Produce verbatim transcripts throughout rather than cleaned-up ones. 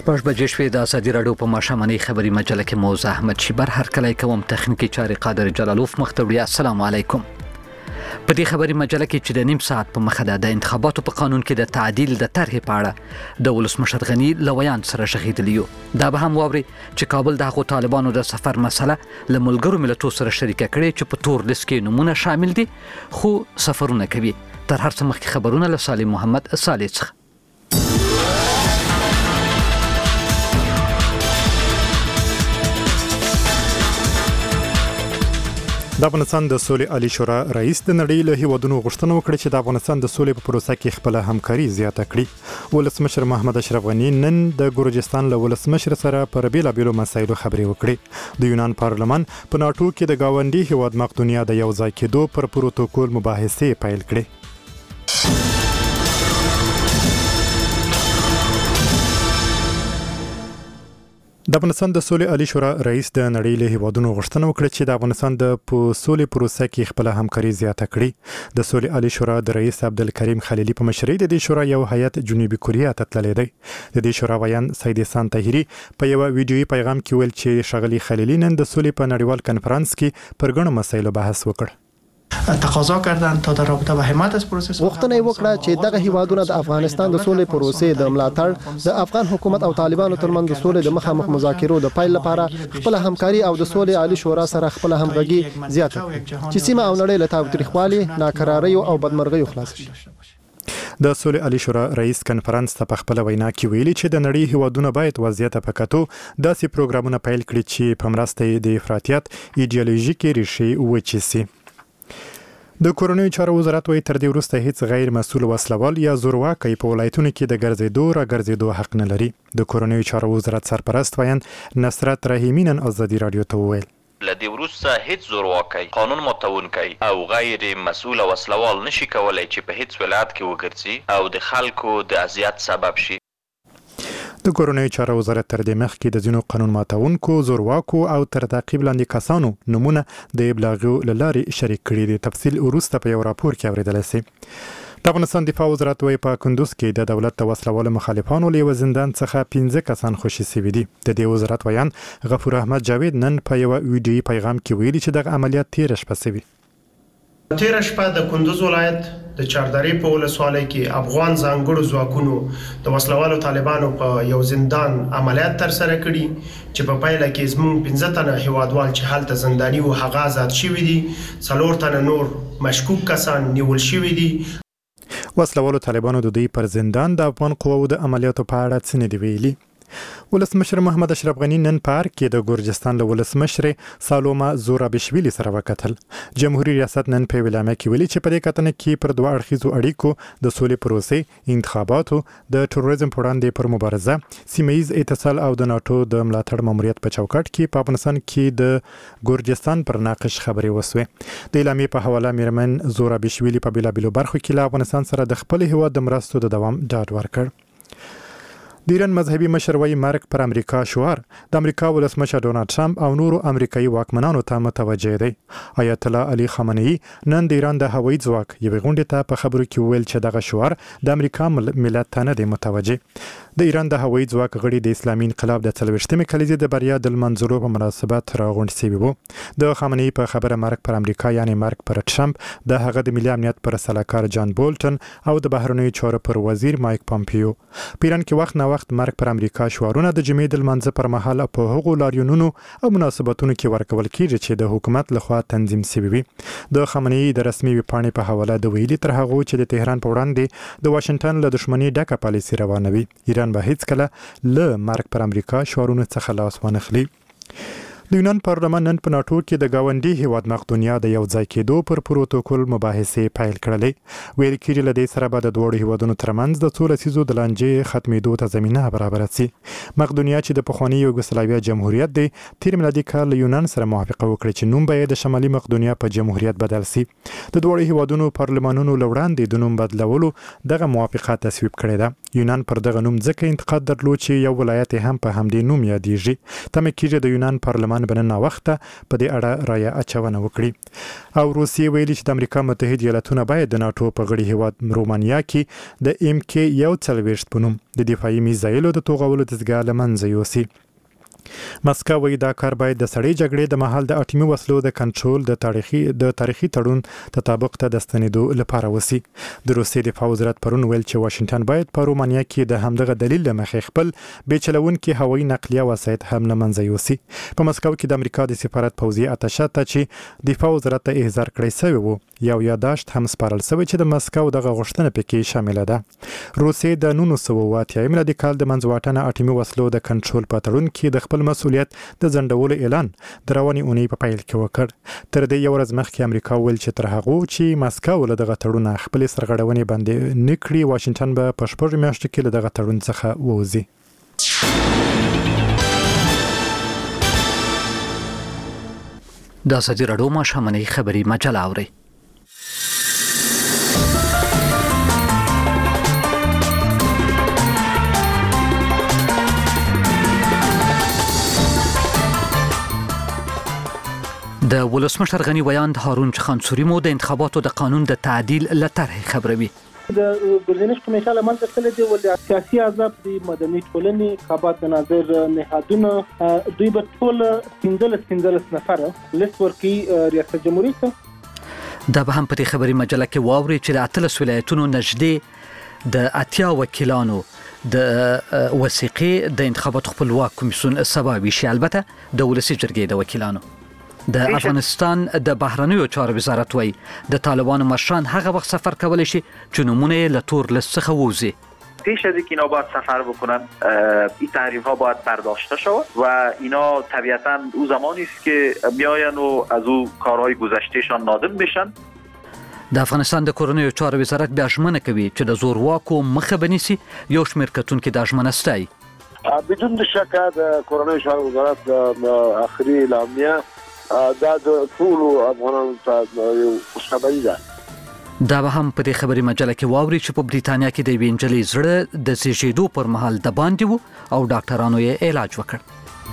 شپږ بجې شوې د ازادي راډیو په ماښامنۍ خبري مجله کې موضوع احمد شیبر هرکلی کوم تخنیکی چارې قادر جلالوف مختوړي. السلام علیکم. په دې خبري مجله کې چې د نیم ساعت په مخه د انتخاباتو په قانون کې د تعدیل د طرحې په اړه د ولسمشر غني لویان سره شغېدلی یو. دا به هم واوري چې کابل د هغو طالبانو د سفر مسله له ملګرو ملتونو سره شریکه کړې چې په تور لیست کې نمونه شامل دي خو سفرونه کوي. تر هر څه مخکې خبرونه له صالح محمد صالح څخه. د افغانستان د سولې عالی شورا رئیس د نړۍ له هیوادونو غوښتنه وکړه چې د افغانستان د سولې په پروسه کې خپل همکاري زیاته کړي. ولسمشر محمد اشرف غني نن د ګورجستان له ولسمشر سره پر بیلابیلو مسایلو خبرې وکړې. د یونان پارلمان په ناټو کې د گاونډي هیواد مقدونیا د یو ځای کېدو پر پروتوکول مباحثې پیل کړې. د افغانستان د سولې عالی شورا رئیس د نړۍ له هیوادونو غوښتنه وکړه چې د افغانستان د سولې پروسه کې خپل همکاري زیاته کړي. د سولې عالی شورا د رئیس عبدالکریم خلیلي په مشرۍ د دې شورا یو هیئت جنوبي کوریا ته تللی دی. د دې شورا ویان سید احسان طاهري په یو ویډیويي پیغام کې ویل چې ښاغلي خلیلي نن د سولې په نړیوال کنفرانس کې پر ګڼو مسایلو بحث وکړ. تقاضا کردن تا در رابطه با حمایت از پروسس غوښتنه وکړه چې دغه هیوادونه د افغانستان د سولې پروسې د ملاتړ د افغان حکومت او طالبانو ترمنځ د سولې د مخامخ مذاکرو د پیل لپاره خپل همکاري او د سولې عالی شورا سره خپل همغږي زیاته کړي چې سیمه او نړۍ له تاوتریخوالي، ناکراریو او بدمرغیو خلاص شي. د سولې عالی شورا رئیس کنفرانس ته په خپل وینا کې ویلي چې د نړۍ هیوادونه باید وضعیت په کتو داسې پروګرامونه پیل کړي چې په مرسته یې د افراطیت ایډیالوژیکي ریښې وچیسي. د کورنیو چارو وزارت وایي تر دې وروسته هیڅ غیر مسؤل وسلوال یا زورواکي په ولایتونو کې د ګرځېدو را ګرځېدو حق نه لري. د کورنیو چارو وزارت سرپرست ویان نصرت رحیمی نن ازادي راډیو ته وویل لدی وروسته هیڅ زورواکي، قانون ماتونکی او غیر مسؤل وسلوال نشي کولای چې په هیڅ ولایت کې وګرځي او د خلکو د اذیت سبب شي. د کورنیو چارو وزارت تر دې مخکې د ځینو قانون ماتونکو، زورواکو او تر تعقیب لاندې کسانو نمونه د ابلاغو له لارې شریک کړي دي. تفصیل وروسته په یو راپور کې اورېدلی سي. د افغانستان دفاع وزارت وایي په کندوز کې د دولت د وسلوالو مخالفانو له یوه زندان څخه پنځه کسان خوشي سوي دي. د دې وزارت ویان غفور احمد جاوید نن په یوه ویډیويي پیغام کې ویلي چې دغه عملیات تېره شپه سوي. تیره شپه د کندوز ولایت د چاردرې په ولسوالۍ کې افغان ځانګړو ځواکونو د وسلوالو طالبانو په یو زندان عملیات ترسره کړي چې په پایله کې زموږ پنځه تنه هیوادوال چې هلته زنداني وو هغه آزاد شوي دي. څلور تنه نور مشکوک کسان نیول شوي دي. وسلوالو طالبانو د دوی پر زندان د افغان قواو د عملیاتو په اړه څه نه دي ویلي. ولسمشر محمد اشرف غني نن په ارګ کې د ګورجستان له ولسمشر سالوما زورابشویلي سره وکتل. جمهوریت ریاست نن په ویلامه کې ویلي چې په دې کتنه کې پر دوه اړخیزو اړیکو، د سولې پروسې، انتخاباتو، د تروریزم پر وړاندې پر مبارزه، سیمه‌ییز اتصال او د ناټو د ملاتړ ماموریت په چوکاټ کې په افغانستان کې د ګورجستان پر ناقش خبرې وسوې. د اعلامیې په حواله میرمن زورابشویلي په بیلابیلو برخو کې له افغانستان سره د خپل هیواد د مرستو د دوام ډاډ ورکړ. د ایران مذهبي مشر وایي مرګ پر امریکا شعار د امریکا ولسمشر ډونالد ټرمپ او نورو امریکایي واکمنانو ته متوجه دی. آیت الله علي خامنه‌ای نن د ایران د هوایي ځواک یوې غونډې ته په خبرو کې وویل چې دغه شعار د امریکا ملت ته نه دی متوجه. د ایران د هوایي ځواک غړي د اسلامي انقلاب د څلوېښتمې کلیزې د بریا د لمانځلو په مناسبت راغونډ شوي وو. د خامنه‌ای په خبره مرګ پر امریکا یعنی مرګ پر ټرمپ د هغه د ملي امنیت پر سلاکار جان بولټن او د بهرنیو چارو پر وزیر مایک پامپیو. په ایران کې وخت نه وخت مرګ پر امریکا شعارونه د جمعې د لمانځه پر مهال په هغو لاریونونو او مناسبتونو کې ورکول کیږي چې د حکومت لخوا تنظیم شوي وي. د خامنه‌ای د رسمي ویبپاڼې په حواله د ویلي تر هغه چې د تهران په وړاندې د واشنگټن له دښمنۍ ډکه پالیسي روانوي، ایران به هیڅ کله له مرګ پر امریکا شعارونو څخه لاس وانخلي. د یونان پارلمان نن په ناټو کې د گاونډي هیواد مقدونیا د یو ځای کېدو پر پروتوکول مباحثې پیل کړلې. ویل کېږي له دې سره به د دواړو هیوادونو ترمنځ د څو لسیزو د لانجې ختمېدو ته زمینه برابره سي. مقدونیا چې د پخواني یوګوسلاویا جمهوریت دی تیر میلادي کال له یونان سره موافقه وکړه چې نوم به یې د شمالي مقدونیا په جمهوریت بدل سي. د دواړو هیوادونو پارلمانونو له وړاندې د نوم بدلولو دغه موافقه تصویب کړې ده. یونان پر دغه نوم ځکه انتقاد درلود چې یو ولایت هم په همدې نوم یادېږي. تمه کېږي د یونان پارلمان طالبان به نن وخته په دې اړه رایه اچونه وکړي. او روسیې ویلي چې د امریکا متحده ایالاتونه باید د ناتو په غړي هیواد رومانیا کې د ام کې یو څلوېښت په نوم د دفاعي میزایلو د توغولو دستګاه له منځه یوسي. مسکو وایي دا کار باید د سړې جګړې د مهال د اټومي وسلو د کنټرول د تاریخي د تاریخي تړون تطابق ته د ستنېدو لپاره وسی. د روسیې دفاع وزارت پرون ویل چې واشنگټن باید په رومانیا کې د همدغه دلیل له مخې خپل بیچلونکي هوایي نقلیه وسایط هم له منځه یوسي. په مسکو کې د امریکا د سفارت پوځي اتشه ته چې دفاع وزارت ته احضار کړی شوی وو یو یاداشت هم سپارل شوی چې د مسکو دغه غوښتنه پکې شامل ده. روسیې د نولس سوه اوه اتیا میلادي کال د منځواټنه اټومي وسلو د کنټرول په تړون کې د خپل مسؤلیت د ځنډولو اعلان د روانې اونۍ په پیل کې وکړ. تر دې یو ورځ مخکې امریکا ویل چې تر هغه چې مسکو له دغه تړون خپل سرغړونې باندې نکړي واشنگټن به په شپږ میاشتو کې له دغه تړون څخه ووځي. د ازادي راډیو ماښامنۍ خبري مجله اورئ. د ولسمشر غنی ویاند هارون خانسوري مو د انتخاباتو د قانون د تعدیل له طرحې خبروي. د ګردنیش کمیټه له منځه تللې دي ولې سیاسي احزاب د مدني ټولنې کابات د ناظر نهادونه دوی به ټول پنځلس پنځلس نفره لیست ورکړي ریاست جمهوریت ته. دا به هم په دې خبري مجله کې واوري چې د اتلس ولایتونو نږدې د اتیا وکیلانو د وثیقې د انتخاباتو خپلواک کمیسیون سبا ویشي. البته د ولسي جرګې د وکیلانو د افغانستان د بهرنیو چارو وزارت وایي د طالبانو مشران هغه وخت سفر کولی شي چې نمونه له تور لیست څخه ووځي. پیش از اینکه اینا باید سفر بکنن این تحریف ها باید برداشته شود و اینا طبیعتا او زمانی است که میاین و از او کارهای گذشتهشان نادم بشن. د افغانستان د کورنیو چارو وزارت بیا ژمنه کوي چې د زورواکو مخه بنیسي. یو شمېر کتونکي دا ژمنه ستایي. بدون شک د کورنیو چارو وزارت اخري اعلامیه دا د ټول افغانانو ته یو خوشخبري ده. دا به هم په دې خبري مجله کې واوري چې په بریتانیا کې د یوې نجلۍ زړه د زیږېدو پر مهال د باندې وو او ډاکټرانو یې علاج وکړ.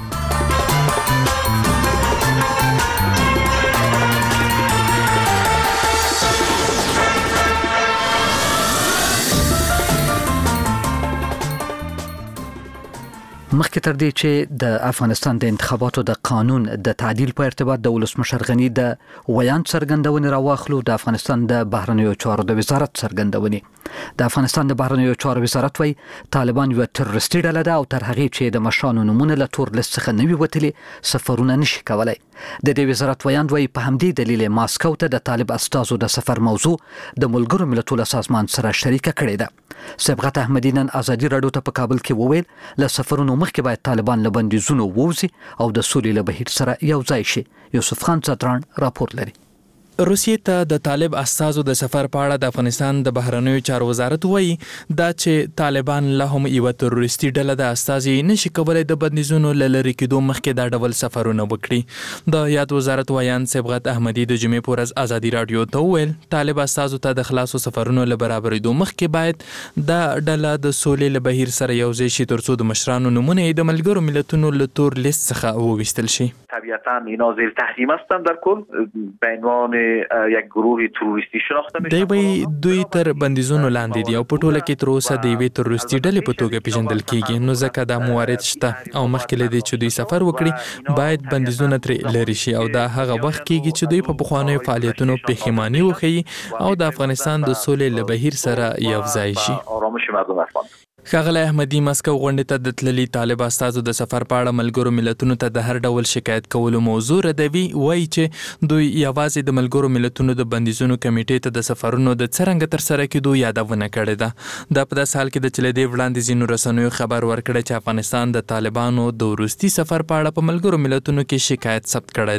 مخکې تر دې چې د افغانستان د انتخاباتو د قانون د تعدیل په ارتباط د ولسمشر غنی د ویاند څرګندونې راواخلو د افغانستان د بهرنیو چارو د وزارت څرګندونې. د افغانستان د بهرنیو چارو وزارت وایي طالبان یو تروریستي ډله ده او تر هغې چې د مشرانو نومونه له تور لیست څخه نه وي وتلي سفرونه نشي کولی. د دې وزارت ویاند وایي په همدې دلیل ماسکو ته د طالب استازو د سفر موضوع د ملګرو ملتونو سازمان سره شریکه کړې ده. صبغت احمدی نن ازادي راډیو ته په کابل کې وویل له سفرونو مخکې باید طالبان له بندیزونو ووځي او د سولې له بهیر سره یو ځای شي. یوسف خان زدران راپور لري. روسیې ته د طالب استازو د سفر په اړه د افغانستان د بهرنیو چارو وزارت وایي دا چې طالبان له هم یو تروریستي ډله د استازي نشي کولای د بندیزونو له لرې کېدو مخکې دا ډول سفرونه وکړي. د یاد وزارت ویاند صبغت احمدی د جمعې په ورځ ازادي راډیو ته وویل طالب استازو ته د خلاصو سفرونو له برابرېدو مخکې باید دا ډله د سولې له بهیر سره یو ځای شي ترڅو د مشرانو نومونه د ملګرو ملتونو له تور لیست څخه وویستل شي. طبیعتا اینا زیر تحریم هستن در کل به عنوان یک گروه تروریستی شناخته میشن. دوی دوی تر بندیزونو لاندې دي او په ټوله کې تر اوسه د یوې تروریستي ډلې په توګه پیژندل کیږي. نو ځکه دا موارد شته او مخکې له دې چې دوی سفر وکړي باید بندیزونه ترې لرې شي او دا هغه وخت کیږي چې دوی په پخوانیو فعالیتونو پښیماني وښیي او د افغانستان د سولې له بهیر سره یو ځای شي. آرامش مردم افغان. ښاغلی احمدي مسکو غونډې ته د تللي طالب استازو د سفر په اړه ملګرو ملتونو ته د هر ډول شکایت کولو موضوع ردوي. وایي چې دوی یوازې د ملګرو ملتونو د بندیزونو کمیټې ته د سفرونو د څرنګه ترسره کېدو یادونه کړې ده. دا په داسې حال کې ده چې له دې وړاندې ځینو رسنیو خبر ورکړی چې افغانستان د طالبانو د وروستي سفر په اړه په ملګرو ملتونو کې شکایت ثبت کړی دی.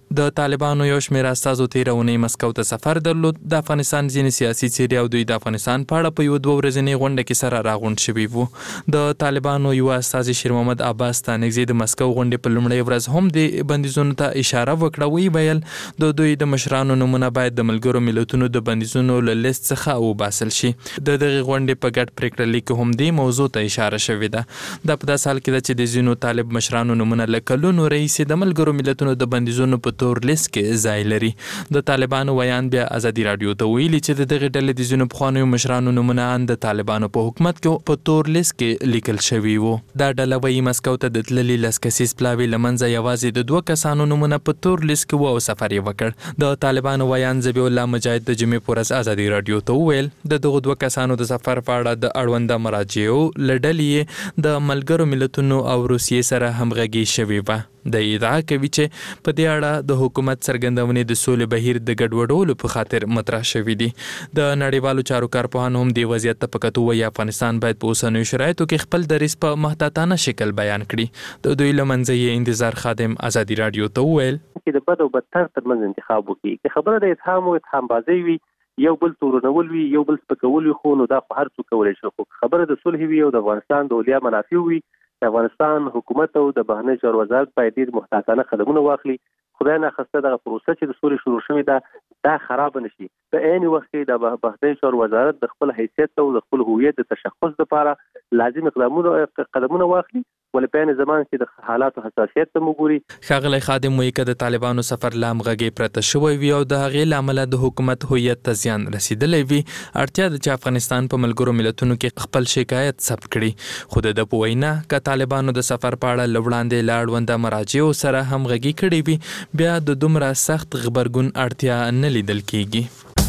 د طالبانو یو شمېر استازو تېره اونۍ مسکو ته سفر درلود. د افغانستان ځینې سیاسي څېرې او دوی د افغانستان په اړه په یوه دوه ورځنۍ غونډه کې سره راغونډ شوي وو. د طالبانو یوه استازي شیر محمد عباس ستانکزي د مسکو غونډې په لومړۍ ورځ هم د بندیزونو ته اشاره وکړه. ویې ویل د دوی د مشرانو نومونه باید د ملګرو ملتونو د بندیزونو له لیست څخه وباسل شي. د دغې غونډې په ګډ پرېکړه لیک کې هم دې موضوع ته اشاره شوې ده. دا په داسې حال کې ده چې د ځینو طالب مشرانو نومونه له کلونو راهیسې د ملګرو ملتونو د بندیزونو په تور لیست کې ځای لري. د طالبانو ویان بیا ازادي راډیو ته ویلي چې د دغې ډلې د ځینو پخوانیو مشرانو نومونه ان د طالبانو په حکومت کې په تور لیست کې لیکل شوي وو. دا ډله وایي مسکو ته د تللي لس کسیز پلاوي له منځه یوازې د دوه کسانو نومونه په تور لیست کې وو او سفر یې وکړ. د طالبانو ویان ذبیح الله مجاهد د جمعې په ورځ ازادي راډیو ته وویل د دغو دوه کسانو د سفر په اړه د اړونده مراجعو له ډلې د ملګرو ملتونو او روسیې سره همغږي شوې وه. د ادعا کوي چې په دې اړه د حکومت څرګندونې د سولې بهیر د ګډوډولو په خاطر مطرح شوي دي. د نړیوالو چارو کارپوهان هم دې وضعیت ته په کتو وایي افغانستان باید په اوسنیو شرایطو کې خپل دریځ په محتاطانه شکل بیان کړي. د دوی له منځه یې انتظار خادم ازادي راډیو ته وویل چې د بد او بدتر ترمنځ انتخاب وکړي. که خبره د اتهام او اتهام بازۍ وي، یو بل تورنول وي، یو بل سپکول وي، خو نو دا خو هر څوک کولی شي. خو خبره د صلح وي او د افغانستان د اولیا منافع وي، د افغانستان حکومت او د بهرنیو چارو وزارت باید ډېر محتاطانه قدمونه واخلي. خدای ناخواسته دغه پروسه چې د سولې شروع شوې ده دا خراب نه شي. په عین وخت کې د بهرنیو چارو وزارت د خپل حیثیت او د خپل هویت د تشخص لپاره لازم اقدامونه قدمونه واخلي، ولې په عین زمان کې د حالاتو حساسیت ته وګوري. ښاغلی خادم وایي که د طالبانو سفر له همغږۍ پرته شوی وي او د هغې له امله د حکومت هویت ته زیان رسېدلی وي، اړتیا ده چې افغانستان په ملګرو ملتونو کې خپل شکایت ثبت کړي. خو د ده په وینا که طالبانو د سفر په اړه له وړاندې له اړونده مراجعو سره همغږي کړې وي، بیا د دومره سخت غبرګون اړتیا نه لیدل کېږي.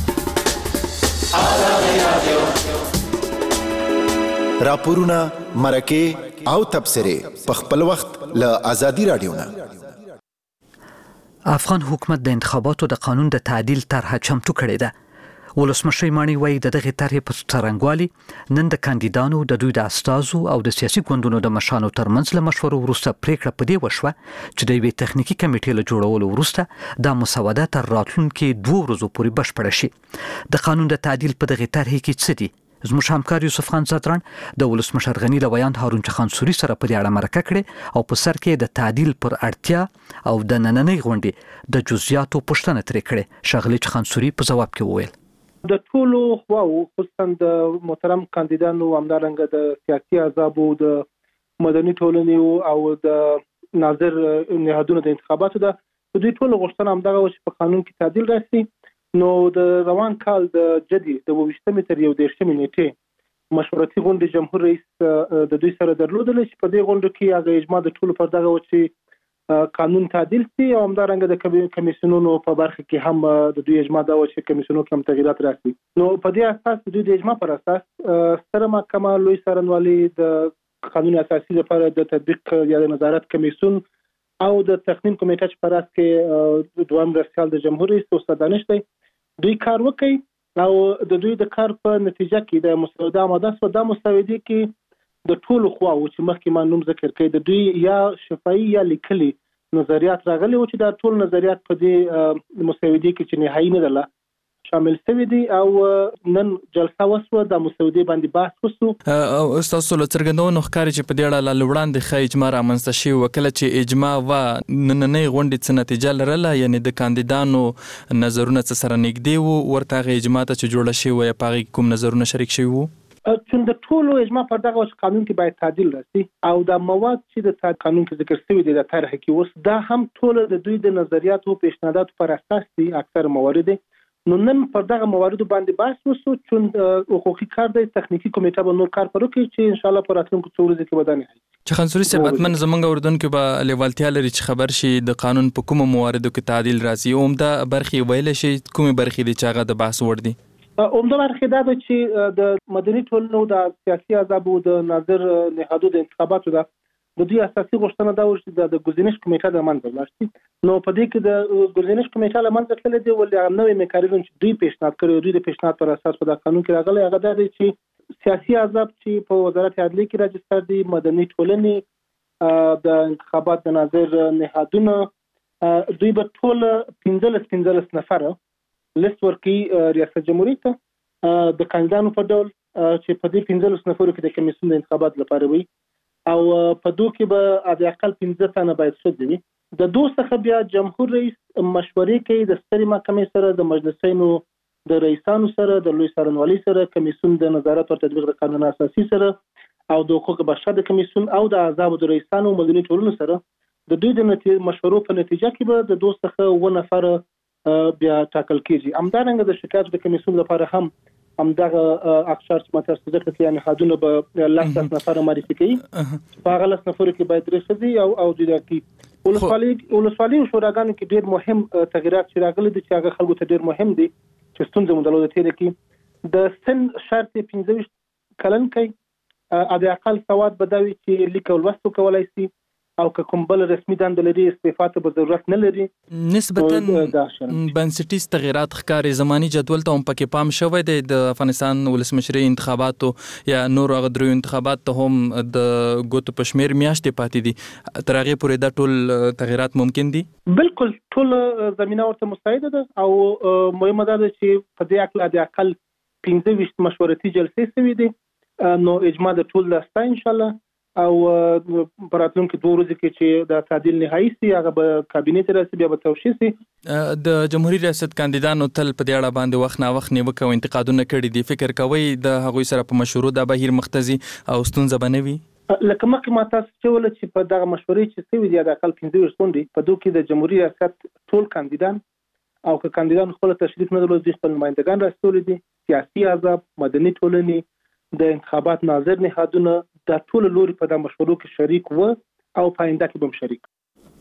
راپورونه، مرکې او تبصرې په خپل وخت له ازادي راډیو نه. افغان حکومت د انتخاباتو د قانون د تعدیل طرحه چمتو کړې ده. ولسمشر مانی وایي د دغه طرحې په څرنګوالي نن د کاندیدانو د دوی د استازو او د سیاسي ګوندونو د مشرانو ترمنځ له مشورو وروسته پریکړه په دې وشوه چې د یوې تخنیکي کمیټې له جوړولو وروسته دا مسوده تر راتلونکي دوه ورځو پورې بشپړه شي. د قانون د تعدیل په دغه طرحې کې څه دي؟ زموږ همکار یوسف خان زادران د ولسمشر غنی له ویاند هارون چخان سوري سره په دې اړه مرکه کړې او په سر کې د تعدیل پر اړتیا او د نننۍ غونډې د جزئیاتو پوښتنه ترې کړې. ښاغلي چخان سوري په ځواب کې وویل د ټولو خواو خصوصا د محترم کاندیدانو همدارنګه د سیاسي احزابو د مدني ټولنې او د ناظر نهادونو د انتخاباتو د دوی ټولو غوښتنه همدغه و چې په قانون کې تعدیل راشي. نو د روان کال د جدي د اوویشتمې تر یو دېرشمې نیټې مشورتي غونډې جمهور رئیس د دوی سره درلودله چې په دې غونډه کې هغه اجماع د ټولو پر دغه و چې قانون تعدیل شي او همدارنګه د کمیسیونونو په برخه کې هم د دوی اجماع دا و چې کمیسیونونو کې هم تغییرات راشي. نو په دې اساس د دوی د اجماع پر اساس ستره محکمه لوی څارنوالي د قانون اساسي لپاره د تطبیق یا د نظارت کمیسیون او د تقنین کمیټه چې پر اساس کې دویم مرستیال د جمهور رئیس استاد دانش دی دوی کار وکړي او د دوی د کار په نتیجه کې د مسوده آماده شوه. دا مسوده کې د ټولو خواو چې مخکې ما نوم ذکر کړی د دوی یا شفاهي یا لیکلي نظریات راغلي و چې دا ټول نظریات په دې مسوده کې چې نهایي نه ده شامل شوی دي او نن جلسه وسوه د مسودې باندې بحث وسو. او تاسو له څرګندونو ښکاري چې په دې اړه له وړاندې ښه اجماع رامنځته شوې وه. کله چې اجماع وه نننۍ غونډې څه نتیجه لرله؟ یعنې د کاندیدانو نظرونه څه سره نږدې وو ورته هغې اجماع ته چې جوړه شوې وه په هغې کې کوم نظرونه شریک شوي وو؟ چون د ټولو اجماع پر دغه چې قانون کې باید تعدیل راشي او د مواد چې د قانون کې ذکر شوی دي د طرح کې اوس دا هم ټول د دوی د نظریاتو او پیشنهاداتو پر اساس دي اکثر موارد. نو نن پر دغه مواردو باندې بحث وسو چون حقوقي کار دی تخنیکی کمیټه به نور کار پرو کوي چې ان شاء الله پر راتلونکو څو ورځې کې ودانې هي. چخان سوري صاحب اتمن زمونږ اردن کې به لیوالتیا لري چې خبر شي د قانون په کومو مواردو کې تعدیل راځي. عمده برخې ویل شي کومې برخې دي چې هغه د بحث وړ دي؟ عمده برخې دا ده چې د مدني ټولنو د سیاسي احزابو د ناظر نهادونو د انتخاباتو ده د دوی اساسي غوښتنه دا و چې د ګزینش کمیټه د منځ لاړ شي. نو په دې کې د ګزینش کمیټه له منځه تللې دی ولې هغه نوې میکانیزم چې دوی پیشنهاد کړی دوی د پیشنهاد پر اساس په قانون کې راغلی هغه دا دی چې سیاسي احزاب چې په وزارت عدلیه کې راجستر دي مدني ټولنې د انتخابات د ناظر نهادونه دوی به ټول پنځلس پنځلس نفره لیست ورکړي ریاست جمهوریت ته د کاندیدانو په ډول چې په دې پنځلس نفرو کې د کمیسیون د انتخابات لپاره وي او په دوه کې به حد اقل پنځه تنه باید ښځې وي. د دوه څخه بیا جمهور رئیس مشورې کوي د سترې محکمې سره، د مجلسینو د رئیسانو سره، د لوی څارنوالۍ سره، کمیسیون د نظارت او تطبیق د قانون اساسي سره او د حقوق بشر د کمیسیون او د احزابو د رئیسانو او مدني ټولنو سره. د دوی د مشورو په نتیجه کې به د دوه څخه اووه نفره بیا ټاکل کیږي. همدارنګه د شکایت د کمیسیون لپاره هم همدغه اقشار چې ماته څه ذکر کړي نهادونه به لس نفره معرفي کوي. په هغه لس نفرو کې باید درې ښځې او او د کې ولسوالۍ ولسوالۍ شوراګانو کې ډېر مهم تغیرات چې راغلي دي چې هغه خلکو ته ډېر مهم دي چې ستونزې مو درلوده تېره کې. د سن شرط یې پنځه ویشت کلن کوي. د اقل سواد به دا وي چې لیک او لوست وکولای شي او که کوم بل رسمي دنده لري استعفا ته به ضرورت نه لري. نسبتاً بنسټیز تغیرات ښکاري. زماني جدول ته هم پکې پام شوی دی. د افغانستان ولسمشرۍ انتخاباتو یا نور هغه دریو انتخابات ته هم د ګوتو په شمېر میاشتې پاتې دي. تر هغې پورې دا ټول تغیرات ممکن دي؟ بالکل ټول زمینه ورته مساعده ده او مهمه ده چې په دې اړه د اقل پنځه ویشت مشورتي جلسې شوي دي. نو اجماع د ټول لاسته ان شاء الله او په راتلونکي دوه ورځې کې چې د تعدیل نهایي سي هغه به کابینې ته راسي بیا به توشیح سي. د جمهوریت ریاست کاندیدانو تل په دې اړه باندې وخت نا وخت نیوکه او انتقادونه کړي دي. فکر کوئ د هغوی سره په مشورو دا بهیر مختزي او ستونزه به نه وي؟ لکه مخکې ما تاسو چې ویل چې په دغه مشورې چې سوي دي د اقل پنځه ویشت غونډې په دوی کې د جمهوریت ریاست ټول کاندیدان او که کاندیدان خپل تشریف نه درلود خپل نمائندگان راستولي دي، سیاسي احزاب، مدني ټولنې، د انتخابات ناظر نهادونه د ټول لوري په د مشورو کې شریک و او پاینده کې به شریک.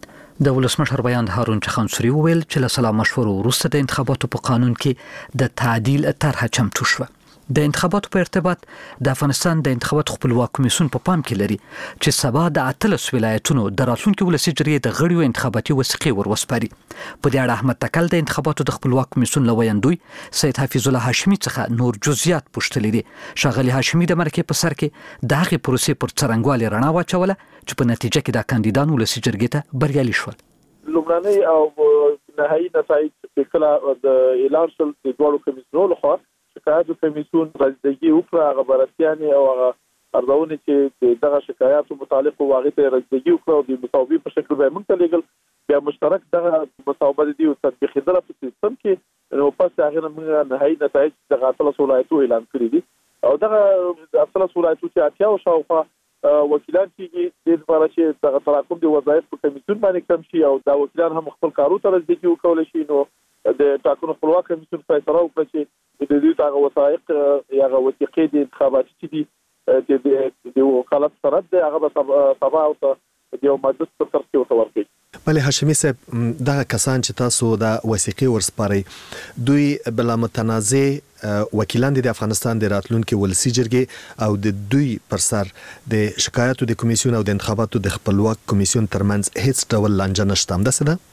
د ولسمشر بیان هارون چخانسوري وویل چې له سلا مشورو وروسته د انتخاباتو په قانون کې د تعدیل طرحه چمتو شوه. د انتخاباتو په ارتباط د افغانستان د انتخاباتو خپلواک کمیسیون په پام کې لري چې سبا د اتلس ولایتونو د راتلونکي ولسي جرګې د غړیو انتخاباتي وثیقې ور وسپاري. په دې اړه احمد تکل د انتخاباتو د خپلواک کمیسیون لویندوی سید حفیظ الله هاشمي څخه نور جزئیات پوښتلي دي. ښاغلي هاشمي د مرکې په سر کې د هغې پروسې پر څرنګوالي رڼا واچوله چې په نتیجه کې د کاندیدان ولسي جرګې ته بریالي شول. لومړنۍ او نهایي نتایج کله د اعلان شول د دواړو کمیسیونونو لخوا شکایاتو کمیسیون رسیدګي وکړه. هغه برتیانې او هغه ارزونه چې دغه شکایاتو متعلق واغې ته رسیدګي وکړه او د مصوبې په شکل به موږ ته لېږل. بیا مشترک دغه مصوبه دي او تطبیقېدله په سیستم کې. نو پس هغې نه موږ نهایي نتایج دغه اتلس ولایتو اعلان کړي دي او دغه اتلس ولایتو چې اتیاو شاوخوا وکیلان کېږي دې لپاره چې دغه تراکم د وظایف په کمیسیون باندې کم شي او دا وکیلان هم خپل کارو ته رسیدګي وکولی شي. نو د ټاکنو خپلواک کمیسیون فیصله وکړه چې د دې هغه وثایق یا هغه وثیقې د انتخاباتي چې دي د وکالت سند دی هغه به سبا او د یو مجلس په ترڅ کې ورته ورکړي. بله هاشمي صاحب، دغه کسان چې تاسو د وثیقې ورسپارئ دوی بلا متنازع وکیلان دي د افغانستان د راتلونکي ولسي جرګې او د دوی پر سر د شکایاتو د کمیسیون او د انتخاباتو د خپلواک کمیسیون ترمنځ هیڅ ډول لانجه نشته، همداسې ده؟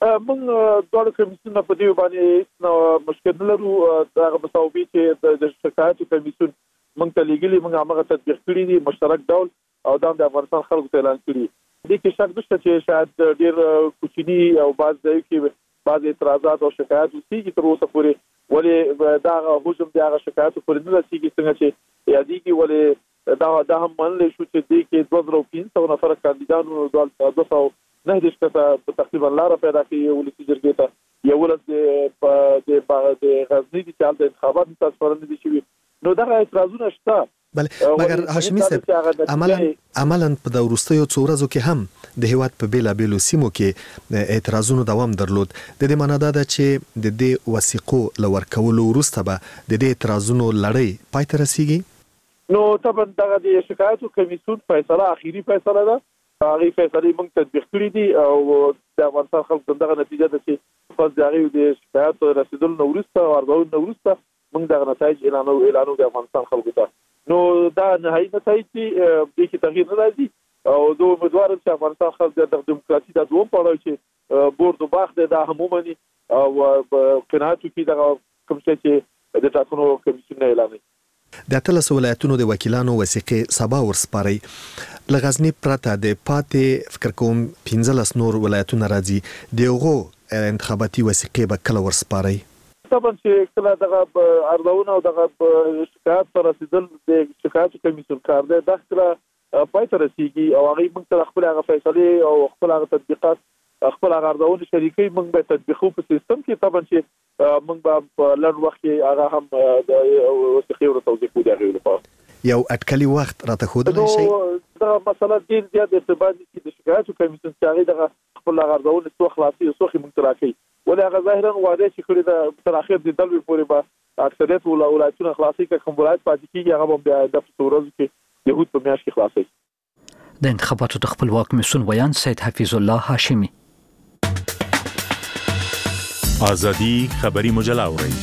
موږ دواړو کمیسیونونه په دې باندې مشکل نه لرو. دغه مصوبې چې د شکایاتو کمیسیون موږ ته لېږلي موږ همغه تطبیق کړي دي مشترک ډول او دا د افغانستان خلکو ته اعلان کړي. دې کې شک نشته چې شاید ډېر کوچني او بعض ځایو کې بعض اعتراضات او شکایات وسیږي تر اوسه پورې، ولې دغه حجم د هغه شکایاتو پورې نه رسېږي څنګه چې یادېږي. ولې دا دا هم منلی شو چې دې کې دوه زره پنځه سوه نفره کاندیدانو دوه سوه نه دېرش کسه تقریبا لاره پیدا کړي ولسي جرګې ته. یولس د غزني دي چې هلته انتخابات متاسفانه نه دي شوي. نو دغه اعتراضونه شته. بله مګر هاشمي صاحب عملا عملا په د وروستیو څو ورځو کې هم د هیواد په بیلابیلو سیمو کې اعتراضونو دوام درلود. د دې معنا دا ده چې د دې وثیقو له ورکولو وروسته به د دې اعتراضونو لړۍ پای ته رسیږي؟ نو طبعا دغه د شکایاتو کمیسیون فیصله اخیری فیصله ده. هغې فیصلې موږ تطبیق کړي دي او د افغانستان خلکو دغه نتیجه ده چې پس د هغې د شکایاتو رسېدلو نه وروسته او ارزولو نه وروسته موږ دغه نتایج اعلانو اعلانو د افغانستان خلکو ته. نو دا نهایي نتایج دي، دې کې تغییر نه راځي او زه امیدوار یم چې افغانستان خلک د ډیموکراسي دا دویم پړاو چې بورد و باغ دی دا هم ومني او قناعت وکړي دغه کوم شی چې د ټاکنو کمیسیون نه اعلانوي. د اتلس ولایتونو د وکیلانو وثیقې سبا ورسپارئ. لغزنی پرته د پاتې فکر کوم پنځلس نور ولایتونه راځي دغه انتخاباتي وثیقې به کله ورسپاري طبعا چې کله دغه ارزونه او دغه شکایت پر رسیدل د شکایت کمیسیون کار دی د کله پای ته رسیږي او هغه موږ ته خپل هغه فیصله او خپل هغه تطبیقات خپل هغه ارزونه شریکي موږ به تطبیقو په سیستم کې طبعا چې موږ به لږ وخت هغه هم د وثیقې ورته توضیح کوو دغه لپاره یو اټکلي وخت راته ښودلی شي دا مسله ډېر زیات ارتباط لري د شکایتو کمیسیون چې هغه دغه خپل هغه ارزونه څو خلاصي او څو موږ ته راکړي ولې هغه ظاهرا وعده چې کړی ده تر اخر د دلوي پورې به اکثریت ولایتونه خلاصي کوم ولایت پاتې کیږي هغه بیا د ورځو کې يهود په میاشت کې خلاصي د انتخاباتو د خپلواک مسؤل ویان سید حفیظ الله هاشمی آزادی خبری مجله اورئ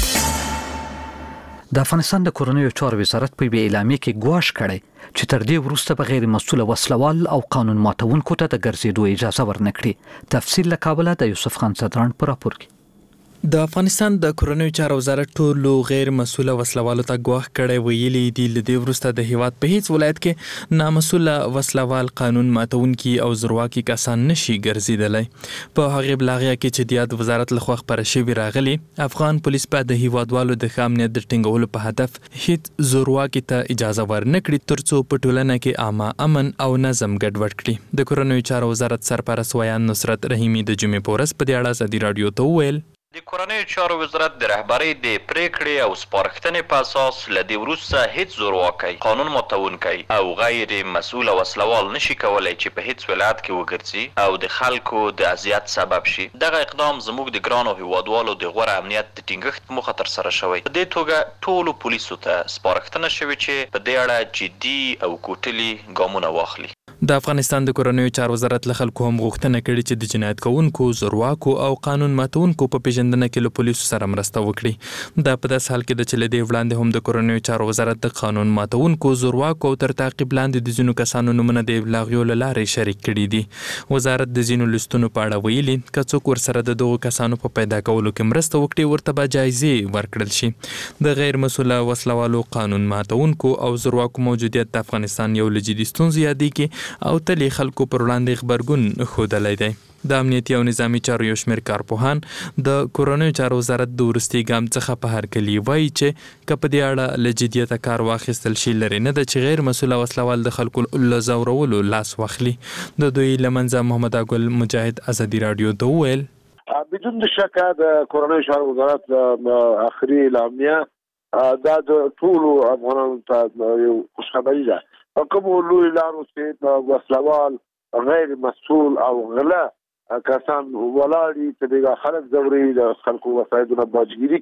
د افغانستان د کورنیو چارو وزارت په اعلامیه کې ګواښ کړی چې تر دې وروسته به غیر مسؤل وسلوال او قانون ماتونکو ته د ګرځېدو اجازه ورنکړي تفصیل له کابل د یوسف خان صدران پر راپور کې د افغانستان د کورنیو چارو وزارت ټولو غیر مسؤل وسلوالو ته ګواښ کړی ویلي دی لدې وروسته د هیواد په هیڅ ولایت کې نامسؤل وسلوال قانون ماتونکي او زورواکي کسان نشي ګرځیدلی په هغه بلاغه کې چې د یاد وزارت لخوا خبره شوې راغلي افغان پولیس په د هیوادوالو د امنیت د ټینګولو په هدف هیڅ زورواکي ته اجازه ورنکړي ترڅو په ټولنه کې عامه امن او نظم ګډوډ کړي د کورنیو چارو وزارت سرپرست ویان نصرت رحیمی د جمعې په ورځ په دې اړه ازادي رادیو ته وویل د کورنیو چارو وزارت د رهبری د پریکړې او سپارښتنې په اساس لدی وروسته هیڅ زورواکي قانون ماتونکی او غیر مسؤل وسلوال نشي کولای چې په هیڅ ولایت کې وګرځي او د خلکو د اذیت سبب شي دغه اقدام زموږ د ګرانو هیوادوالو د غوړه امنیت د ټینګښت مخه تر سره شوی په دې توګه ټولو پولیسو ته سپارښتنه شوې چې په دې اړه جدي او کوټلي ګامونه واخلي د افغانستان د کورنیو چارو وزارت له خلکو هم غوښتنه کړې چې د جنایت کوونکو زورواکو او قانون ماتونکو په پیژندنه کې له پولیسو سره مرسته وکړي دا په داسې حال کې د چې له دې وړاندې هم د کورنیو چارو وزارت د قانون ماتونکو زورواکو او تر تعقیب لاندې د ځینو کسانو نومونه د ابلاغیو له لارې شریک کړي دي وزارت د ځینو لیستونو په اړه ویلي که څوک ورسره د دغو کسانو په پیدا کولو کې مرسته وکړي ورته به جایزې ورکړل شي د غیر مسؤل وسلوالو قانون ماتونکو او زورواکو موجودیت د افغانستان یو له جدي ستونزو یادېږي او تل خلکو پر وړاندې خبرګون ښودلی دی د امنیتي او نظامی چارو یو شمېر کارپوهان د کورنیو چارو وزارت د وروستي ګام څخه په هر کلي وایي چې که په دې اړه له جدیته کار واخیستل شي لرې نه ده چې غیر مسؤله وسلوال د خلکو له ځورولو لاس واخلي د دوی له منځه محمد اګل مجاهد ازادي رادیو ته وویل بدون شک د کورنیو چارو وزارت اخري اعلامیه دا د ټولو افغانانو ته یو خوشخبري ده کوم لوی لارو چې وسلوال غیر مسؤل او غلا کسان ولاړي چې د خلک زوري د خلکو وسایدونه باجګيري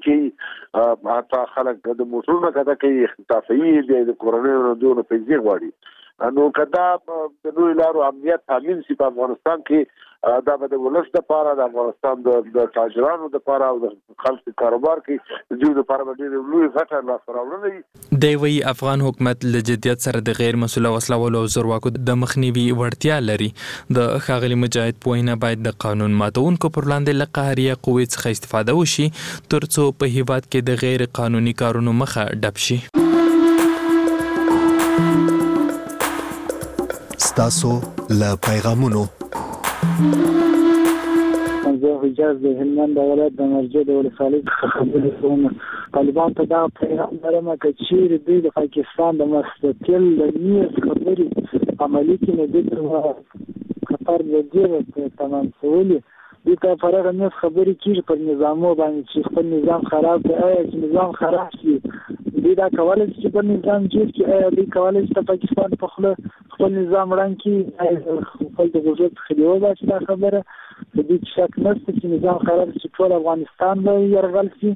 کوي حتی خلک د موټرونو کده کوي اختطافي د کورونو دونو پیسې غواړي نو کدا د لوی لارو امنیت تامین سي په افغانستان کې دا به د ولس د پاره د افغانستان د تاجرانو د پاره او د خلکو کاروبار کې د دوی لپاره به ډېر لوی فتح لاس راوړل دی وی افغان حکومت له جديت سره د غیر مسؤل وسلوالو او زورواکو د مخنیوي وړتیا لري د ښاغلي مجاهد پوهینه باید د قانون ماتونکو پر وړاندې له قهریه قوې څخه استفاده وشي ترڅو په هیواد کې د غیر قانوني کارونو مخه ډب شي ستاسو له پیغامونو زه حجاز د هلمند ولایت د مرجع د ولسوالۍ څخه خبرې کوم طالبان ته دا پیغام لرم چې چیرې دوی د پاکستان د مستقل د نیت خبرې عملي کې نه دي خطر وجه تمام سولي دوی ته فرغ نه خبرې کیږي پر نظامو باندې چې خپل نظام خراب دی چې نظام خراب شي دوی دا کولای چې په نظام جوړ کړي دوی کولای چې پاکستان په خپل خپل نظام وړاندې کړي خپل د وجود خلیو دا خبره د دې شک نشته چې نظام خراب شي ټول افغانستان به يرغل شي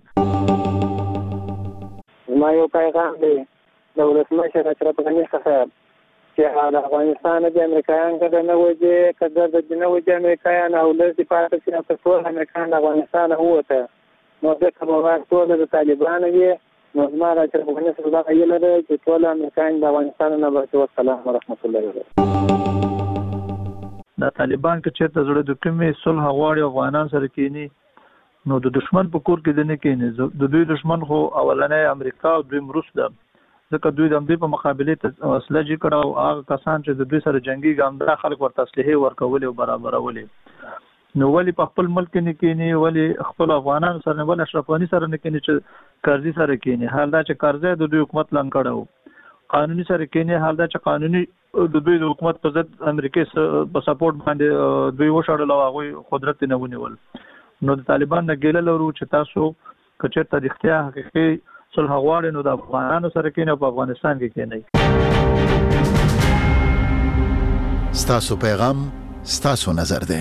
ما یو پیغام دی د ولسمشر اشرف غني څخه چې د افغانستان د امریکایانو کده نه وځي کده د نه وځي امریکایان او د پاتې چې ټول امریکایان د افغانستان ووته نو د کومه ټول د طالبانو یې نو ما را چې په غني سره دا ویل لري چې ټول امریکایان د افغانستان نه بچو السلام ورحمت الله وبرکاته د طالبان کې چې د زړه د کومې صلح غواړي افغانان سره کینی نو د دشمن په کور کې د نه کینی د دوی دشمن خو اولنې امریکا او دوی روس ده ځکه دوی د دوی په مقابله ته اسلحه جوړ کړه او هغه کسان چې د دوی سره جنگي ګام خلک ورته اسلحه ورکول او برابرول نو ولی په خپل ملک کې نه کینی ولی خپل افغانانو سره نه ول اشرف غنی سره نه کینی چې قرضې سره کینی حال دا چې قرضې د دوی حکومت لنګ کړو قانوني سره کینی حال دا چې قانوني د دوی د حکومت په ضد امریکای په سپورټ باندې دوی وشړل او هغه قدرت نه ونیول نو د طالبان نه ګیله لرو چې تاسو کچېرته د اختیار حقیقي صلح غواړي نو د افغانانو سره کینی په افغانستان کې کینی ستاسو پیغام ستاسو نظر ده.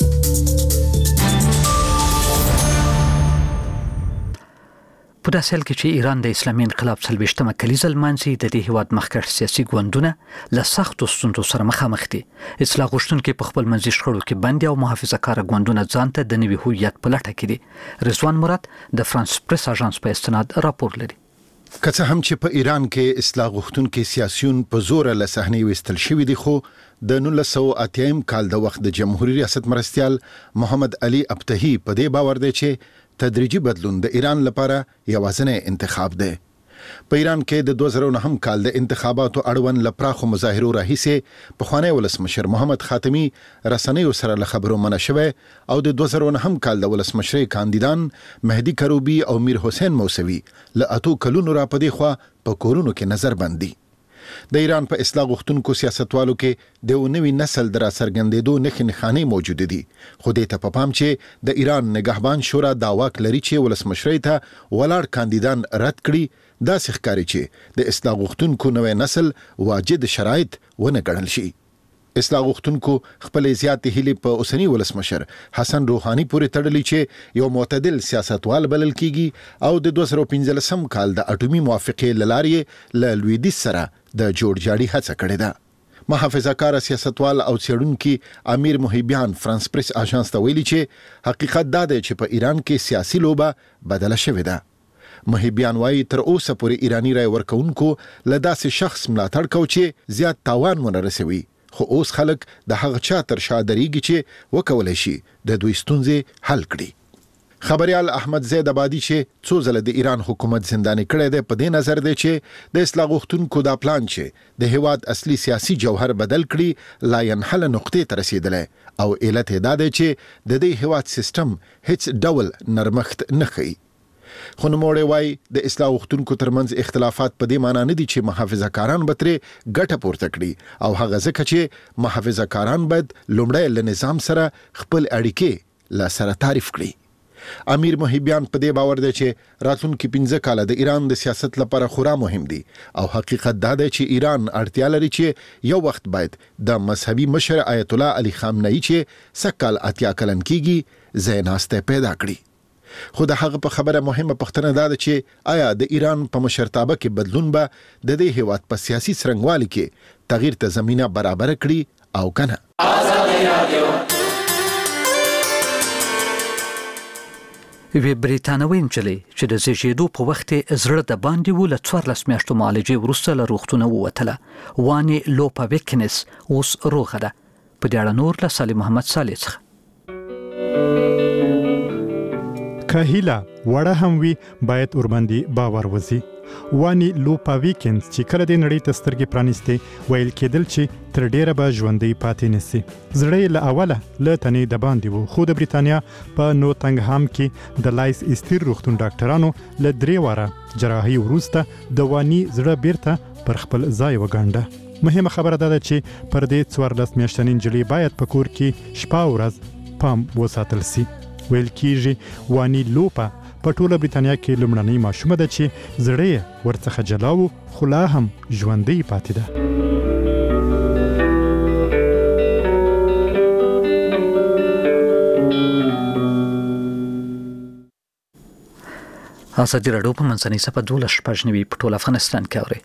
په داسې حال کې چې ایران د اسلامي انقلاب څلوېښتمه کلیزه لمانځي د دې هیواد مخکښ سیاسي ګوندونه له سختو ستونزو سره مخامخ دي. اصلاح غوښتونکي په خپل منځي شخړو کې بند او محافظه کار ګوندونه ځان ته د نوي هویت په لټه کې دي. رضوان مراد د فرانس پریس اژانس په استناد راپور لري. که څه هم چې په ایران کې اصلاح غوښتونکي سیاسيون په زور له صحنې وستل شوی دي خو د نولس سوه اتیا کال د وخت د جمهوریت ریاست مرستيال محمد علي ابتهي په دې باور دی چې تدریجي بدلون د ایران لپاره یوازینی انتخاب دی. په ایران کې د دوه زره نهم کال د انتخاباتو اړوند لپاره مظاهرو راهیسه پخوانی ولسمشر محمد خاتمی رسنیو سره له خبرو منع شوه او د دوه زره نهم کال د ولسمشرۍ کاندیدان مهدی کروبی او میر حسین موسوی له اتو کلونو را پدې خوا په کورونو کې نظر بندي. د ایران په اصلاح غوښتونکو سیاستوالو کې د نوې نسل در سرګندېدو نښې نښانې موجود دي خو دې ته په پام چې د ایران نگهبان شورا دا واک لري چې ولسمشرۍ ته ولاړ کاندیدان رد کړي دا ښکاري چې د اصلاح غوښتونکو نوې نسل واجد شرایط ونه ګڼل شي. اصلاح غوښتونکو خپل زیاتې هیلې په اوسنی ولسمشر حسن روحاني پورې تړلې چې یو معتدل سیاستوال بلل کیږي او د دوه زره پنځلسم کال د اټومي موافقې لارې له لویدیځ سره د جوړجاړي هڅه کړې ده. محافظه کار سیاستوال او څېړونکي امیر محیبیان فرانس پریس اژانس ته ویلي چې حقیقت دا دی چې په ایران کې سیاسي لوبه بدله شوې ده. محیبیان وايي تر اوسه پورې ایرانی رای ورکوونکو له داسې شخص ملاتړ کوي چې زیات تاوان ونه رسوي خو اوس خلک د هغه چا تر شا درېږي چې وکولای شي د دوی ستونزې حل کړي. خبريال احمد زید آبادی چې څو ځله د ایران حکومت زنداني کړی دی په دې نظر دی چې د اصلاح غوښتونکو دا پلان چې د هیواد اصلي سیاسي جوهر بدل کړي لا ينحل نقطې ته رسیدلی او علت دا دی چې د دې هیواد سیستم هیڅ ډول نرمښت نه ښیي. خو نوموړی وایي د اصلاح غوښتونکو ترمنځ اختلافات په دې معنی نه دي چې محافظه کاران به ترې ګټه پورته کړي او هغه ځکه چې محافظه کاران باید لومړی له نظام سره خپل اړیکې له سره تعریف کړي. امیر محیبیان په دې باور دی چې راتلونکي پنځه کاله د ایران د سیاست لپاره خورا مهم دي او حقیقت دا دی چې ایران اړتیا لري چې یو وخت باید د مذهبي مشر آیت الله علي خامنه‌ای چې سکهال اتیا کلن کیږي ځای ناسته پیدا کړي. خو د هغه په خبره مهمه پوښتنه ده چې آیا د ایران په مشرتابه کې بدلون به د دې هیواد په سیاسي څرنګوالي کې تغییر ته زمينه برابر کړي او کنه. وی بریتانوي نجلۍ چې د زیږیدو په وخت زړه د باندې و له څوارلس میاشتو معالجې وروسته له روغتونه ووتله. واني لوپا ویکنس اوس روغه ده. په دې اړه نور له صالح محمد صالح څخه کاهیلا وړه هم وی باید ورباندې باور وزي. واني لوپا ویکنز چې کله د نړۍ ته سترګې پرانیستې ویل کېدل چې تر ډیره به ژوندۍ پاتې نشي. زړه له اوله له تنې د باندې وو خو د بریتانیا په نوتنګهام کې د لایس استیر روغتون ډاکټرانو له درې واره جراحي وروسته د واني زړه بیرته پر خپل ځای وګڼډه. مهمه خبره ده چې پر دې څوارلس میاشتنۍ نجلۍ باید په کور کې شپه ورځ پام وساتل شي. ویل کېږي واني لوپا په ټوله بریتانیا کې لومړنۍ ماشومه ده چې زړه ورڅخه جلا و خو لا هم ژوندۍ پاتې ده. ازادي راډیو په منځنۍ صفحه دولس شپږ نوي په ټول افغانستان کې اوري.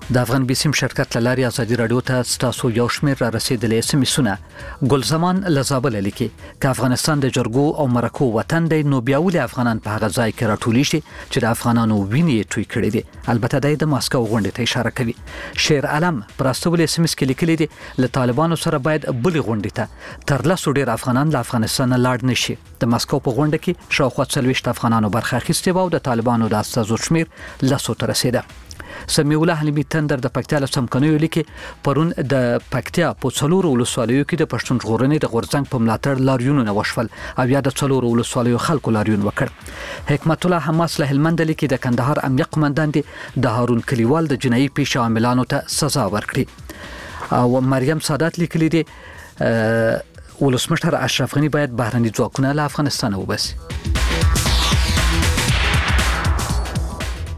د افغان بیسیم شرکت لاري ازادي رادیو ته ستاسو یو شمېر را رسیدلې سمسونه ګلزمان لزابل لیکي ک افغانستان د جرګو او مرکو وطن دی نو بیا ولې افغانان په هغه ځای کې راټولي شي چې د افغانانو وینې توی کړي دي. البته د ماسکو غونډې ته اشاره کوي. شیر علم پراستول سمس کې لیکلي دي له طالبانو سره باید بل غونډې ته تر لاسو ډیر افغانان له افغانستان لاړ نشي. د ماسکو په غونډه کې شاوخوا څلوېښت افغانانو برخه اخیستې و او د طالبانو د استازو شمېر لاسو ته رسیده. سمیع الله حلیمي تندر د پکتیا له څمکنیو لیکي پرون د پکتیا په څلورو ولسوالیو کې د پښتون ژغورنې د غورځنګ په ملاتړ لاریونونه وشول او یا د څلورو ولسوالیو خلکو لاریون وکړ. حکمت الله حماس له هلمند لیکي د کندهار امنیه قومندان د هارون کلیوال د جنایي پیښو عاملانو ته سزا ورکړي. او مریم سادات لیکلي دي ولسمشر اشرف غنی باید بهرني ځواکونه له افغانستان وباسي.